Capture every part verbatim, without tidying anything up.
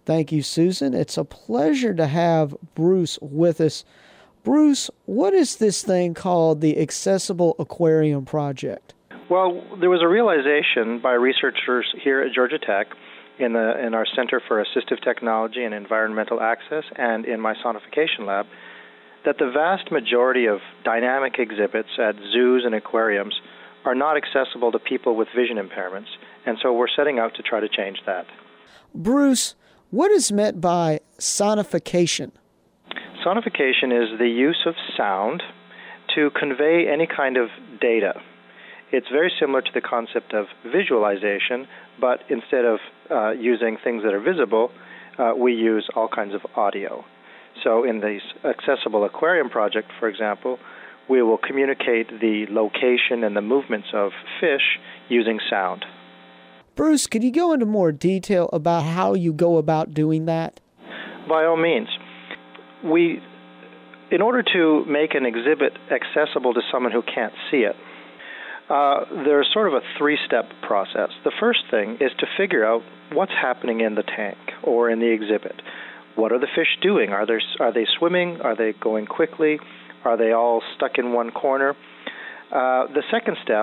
Thank you, Susan. It's a pleasure to have Bruce with us. Bruce, what is this thing called the Accessible Aquarium Project? Well, there was a realization by researchers here at Georgia Tech in, the, in our Center for Assistive Technology and Environmental Access and in my sonification lab that the vast majority of dynamic exhibits at zoos and aquariums are not accessible to people with vision impairments, and so we're setting out to try to change that. Bruce, what is meant by sonification? Sonification is the use of sound to convey any kind of data. It's very similar to the concept of visualization, but instead of uh, using things that are visible, uh, we use all kinds of audio. So in the Accessible Aquarium Project, for example, we will communicate the location and the movements of fish using sound. Bruce, could you go into more detail about how you go about doing that? By all means. We, in order to make an exhibit accessible to someone who can't see it, uh, there's sort of a three-step process. The first thing is to figure out what's happening in the tank or in the exhibit. What are the fish doing? Are, there, are they swimming? Are they going quickly? Are they all stuck in one corner? Uh, the second step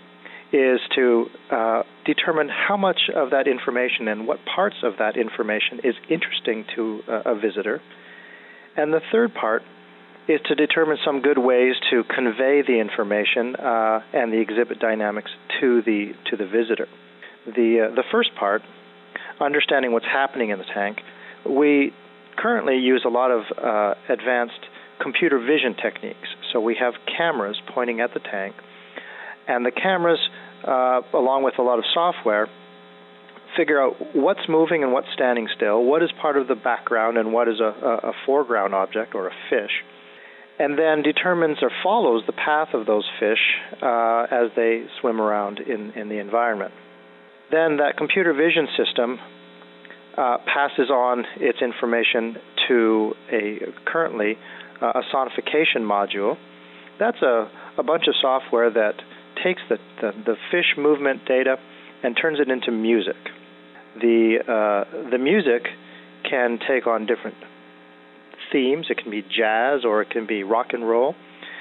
is to uh, determine how much of that information and what parts of that information is interesting to uh, a visitor. And the third part is to determine some good ways to convey the information uh, and the exhibit dynamics to the to the visitor. The uh, the first part, understanding what's happening in the tank, we currently use a lot of uh, advanced computer vision techniques. So we have cameras pointing at the tank, and the cameras, uh, along with a lot of software, figure out what's moving and what's standing still, what is part of the background and what is a, a foreground object or a fish, and then determines or follows the path of those fish uh, as they swim around in, in the environment. Then that computer vision system uh, passes on its information to a currently uh, a sonification module. That's a, a bunch of software that takes the, the, the fish movement data and turns it into music. The uh, the music can take on different themes. It can be jazz or it can be rock and roll,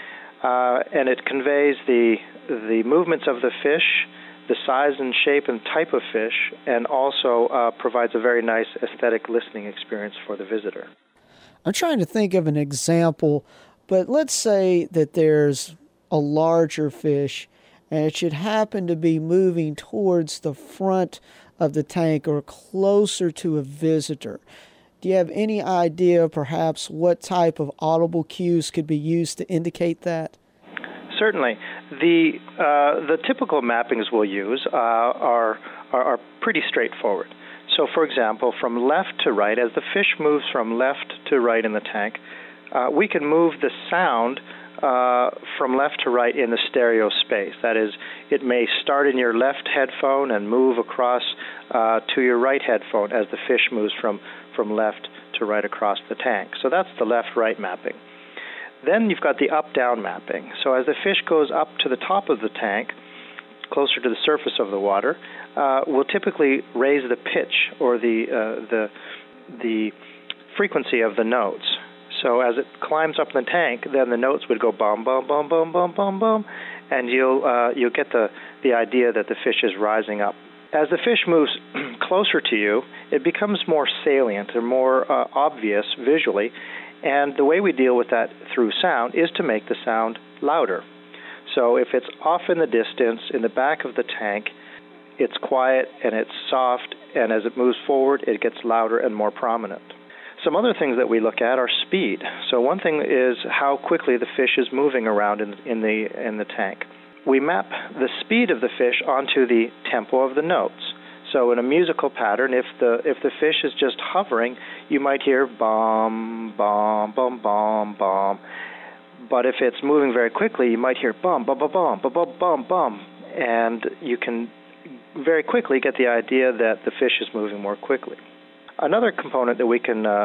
uh, and it conveys the the movements of the fish, the size and shape and type of fish, and also uh, provides a very nice aesthetic listening experience for the visitor. I'm trying to think of an example, but let's say that there's a larger fish and it should happen to be moving towards the front of the tank or closer to a visitor. Do you have any idea perhaps what type of audible cues could be used to indicate that? Certainly. The uh, the typical mappings we'll use uh, are, are are pretty straightforward. So, for example, from left to right, as the fish moves from left to right in the tank, uh, we can move the sound uh, from left to right in the stereo space. That is, it may start in your left headphone and move across uh, to your right headphone as the fish moves from, from left to right across the tank. So that's the left-right mapping. Then you've got the up-down mapping. So as the fish goes up to the top of the tank, closer to the surface of the water, uh, we'll typically raise the pitch or the uh, the the frequency of the notes. So as it climbs up in the tank, then the notes would go bum bum bum bum bum bum bum, and you'll uh, you'll get the the idea that the fish is rising up. As the fish moves closer to you, it becomes more salient or more uh, obvious visually, and the way we deal with that through sound is to make the sound louder. So if it's off in the distance, in the back of the tank, it's quiet and it's soft, and as it moves forward, it gets louder and more prominent. Some other things that we look at are speed. So one thing is how quickly the fish is moving around in, in the in the tank. We map the speed of the fish onto the tempo of the notes. So in a musical pattern, if the if the fish is just hovering, you might hear bum, bum, bum, bum, bum. But if it's moving very quickly, you might hear bum, bum, bum, bum, bum, bum, bum, bum. And you can very quickly get the idea that the fish is moving more quickly. Another component that we can uh,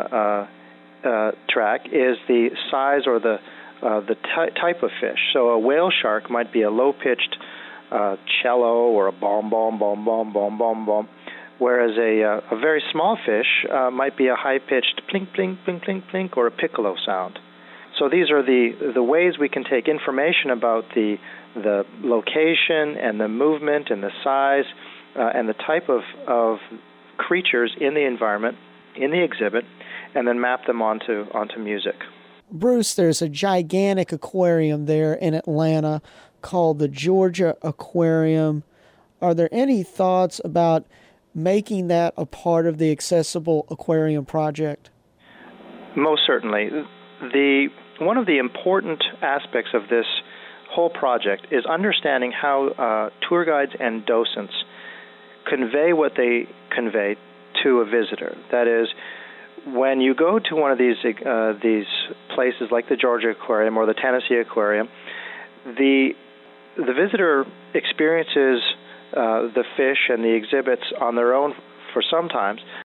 uh, uh, track is the size or the uh, the ty- type of fish. So a whale shark might be a low-pitched uh, cello or a bom, bom, bom, bom, bom, bom, bom, whereas a, uh, a very small fish uh, might be a high-pitched plink, plink, plink, plink, plink, or a piccolo sound. So these are the, the ways we can take information about the, the location and the movement and the size uh, and the type of, of creatures in the environment, in the exhibit, and then map them onto, onto music. Bruce, there's a gigantic aquarium there in Atlanta called the Georgia Aquarium. Are there any thoughts about making that a part of the Accessible Aquarium project? Most certainly. The one of the important aspects of this whole project is understanding how uh, tour guides and docents convey what they convey to a visitor. That is, when you go to one of these uh, these places like the Georgia Aquarium or the Tennessee Aquarium, the the visitor experiences uh, the fish and the exhibits on their own for some times,